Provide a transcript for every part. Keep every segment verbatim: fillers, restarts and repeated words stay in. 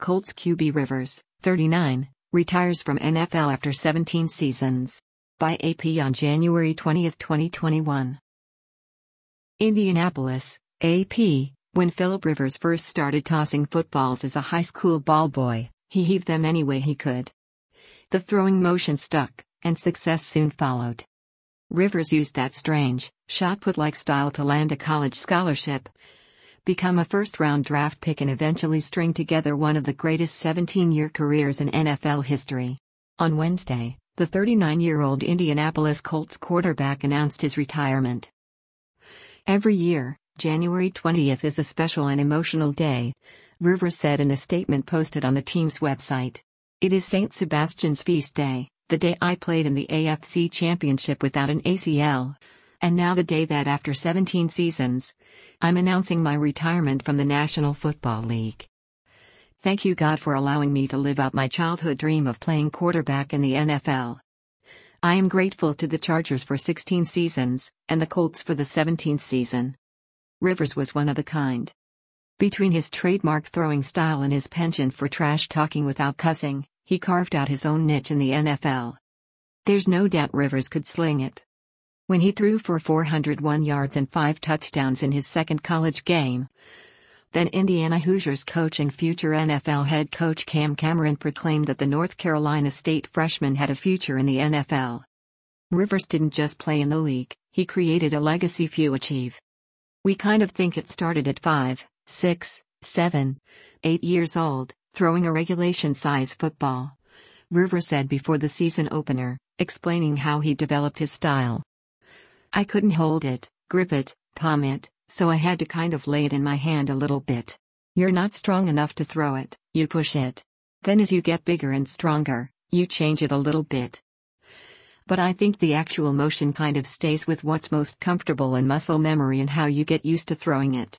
Colts Q B Rivers, thirty-nine, retires from N F L after seventeen seasons. By A P on January twentieth, twenty twenty-one. Indianapolis, A P. When Philip Rivers first started tossing footballs as a high school ball boy, he heaved them any way he could. The throwing motion stuck, and success soon followed. Rivers used that strange, shot-put-like style to land a college scholarship, become a first-round draft pick, and eventually string together one of the greatest seventeen-year careers in N F L history. On Wednesday, the thirty-nine-year-old Indianapolis Colts quarterback announced his retirement. Every year, January twentieth is a special and emotional day, Rivers said in a statement posted on the team's website. It is Saint Sebastian's feast day, the day I played in the A F C Championship without an A C L. And now the day that after seventeen seasons, I'm announcing my retirement from the National Football League. Thank you, God, for allowing me to live out my childhood dream of playing quarterback in the N F L. I am grateful to the Chargers for sixteen seasons, and the Colts for the seventeenth season. Rivers was one of a kind. Between his trademark throwing style and his penchant for trash talking without cussing, he carved out his own niche in the N F L. There's no doubt Rivers could sling it. When he threw for four hundred one yards and five touchdowns in his second college game, then Indiana Hoosiers coach and future N F L head coach Cam Cameron proclaimed that the North Carolina State freshman had a future in the N F L. Rivers didn't just play in the league, he created a legacy few achieve. We kind of think it started at five, six, seven, eight years old, throwing a regulation-size football, Rivers said before the season opener, explaining how he developed his style. I couldn't hold it, grip it, palm it, so I had to kind of lay it in my hand a little bit. You're not strong enough to throw it, you push it. Then as you get bigger and stronger, you change it a little bit. But I think the actual motion kind of stays with what's most comfortable in muscle memory and how you get used to throwing it.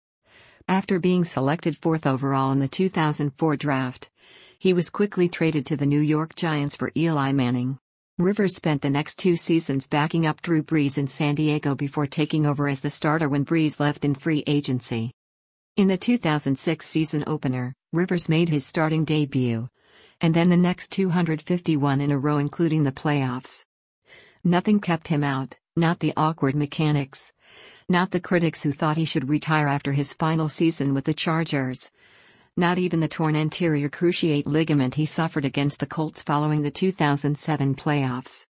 After being selected fourth overall in the two thousand four draft, he was quickly traded to the New York Giants for Eli Manning. Rivers spent the next two seasons backing up Drew Brees in San Diego before taking over as the starter when Brees left in free agency. In the two thousand six season opener, Rivers made his starting debut, and then the next two hundred fifty-one in a row including the playoffs. Nothing kept him out, not the awkward mechanics, not the critics who thought he should retire after his final season with the Chargers, not even the torn anterior cruciate ligament he suffered against the Colts following the two thousand seven playoffs.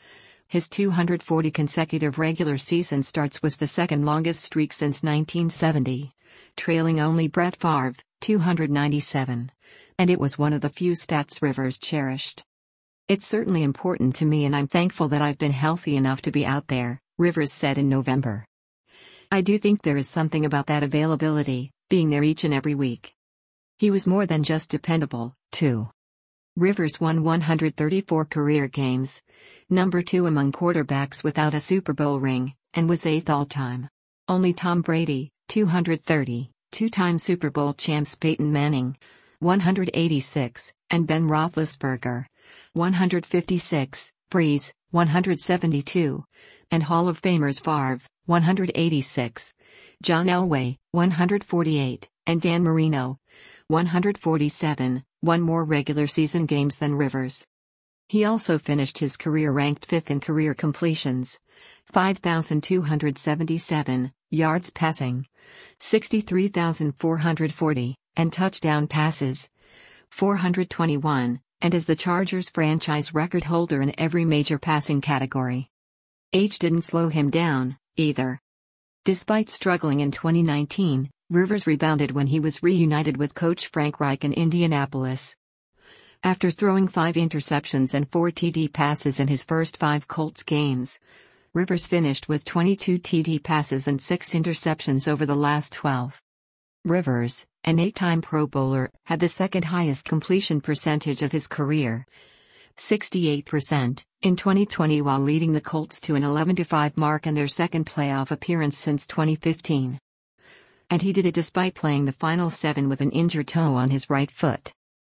His two hundred forty consecutive regular season starts was the second longest streak since nineteen seventy, trailing only Brett Favre, two hundred ninety-seven, and it was one of the few stats Rivers cherished. It's certainly important to me and I'm thankful that I've been healthy enough to be out there, Rivers said in November. I do think there is something about that availability, being there each and every week. He was more than just dependable, too. Rivers won one hundred thirty-four career games, number two among quarterbacks without a Super Bowl ring, and was eighth all-time. Only Tom Brady, two hundred thirty, two-time Super Bowl champs Peyton Manning, one hundred eighty-six, and Ben Roethlisberger, one hundred fifty-six, Brees, one hundred seventy-two, and Hall of Famers Favre, one hundred eighty-six, John Elway, one hundred forty-eight, and Dan Marino, one hundred forty-seven, won more regular season games than Rivers. He also finished his career ranked fifth in career completions, five thousand two hundred seventy-seven, yards passing, sixty-three thousand four hundred forty, and touchdown passes, four hundred twenty-one, and is the Chargers franchise record holder in every major passing category. Age didn't slow him down, either. Despite struggling in twenty nineteen, Rivers rebounded when he was reunited with coach Frank Reich in Indianapolis. After throwing five interceptions and four T D passes in his first five Colts games, Rivers finished with twenty-two T D passes and six interceptions over the last twelve. Rivers, an eight-time Pro Bowler, had the second highest completion percentage of his career, sixty-eight percent, in twenty twenty while leading the Colts to an eleven to five mark and their second playoff appearance since twenty fifteen. And he did it despite playing the final seven with an injured toe on his right foot.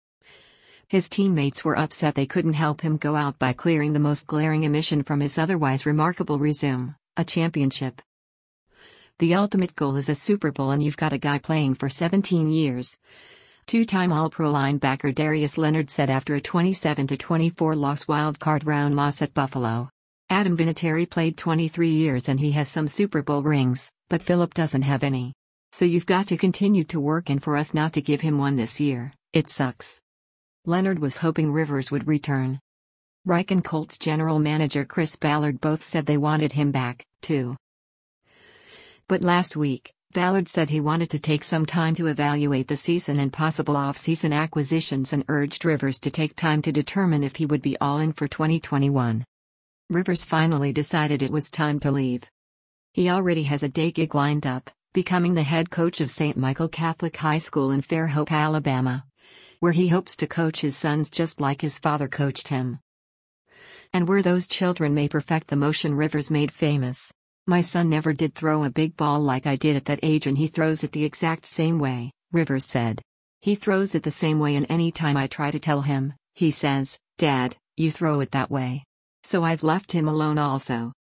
His teammates were upset they couldn't help him go out by clearing the most glaring omission from his otherwise remarkable resume, a championship. The ultimate goal is a Super Bowl and you've got a guy playing for seventeen years, Two-time All-Pro linebacker Darius Leonard said after a twenty-seven to twenty-four loss wildcard round loss at Buffalo. Adam Vinatieri played twenty-three years and he has some Super Bowl rings, but Philip doesn't have any. So you've got to continue to work, and for us not to give him one this year, it sucks. Leonard was hoping Rivers would return. Reich and Colts general manager Chris Ballard both said they wanted him back, too. But last week, Ballard said he wanted to take some time to evaluate the season and possible off-season acquisitions and urged Rivers to take time to determine if he would be all in for twenty twenty-one. Rivers finally decided it was time to leave. He already has a day gig lined up, becoming the head coach of Saint Michael Catholic High School in Fairhope, Alabama, where he hopes to coach his sons just like his father coached him. And where those children may perfect the motion Rivers made famous. My son never did throw a big ball like I did at that age, and he throws it the exact same way, Rivers said. He throws it the same way, and any time I try to tell him, he says, "Dad, you throw it that way." So I've left him alone also.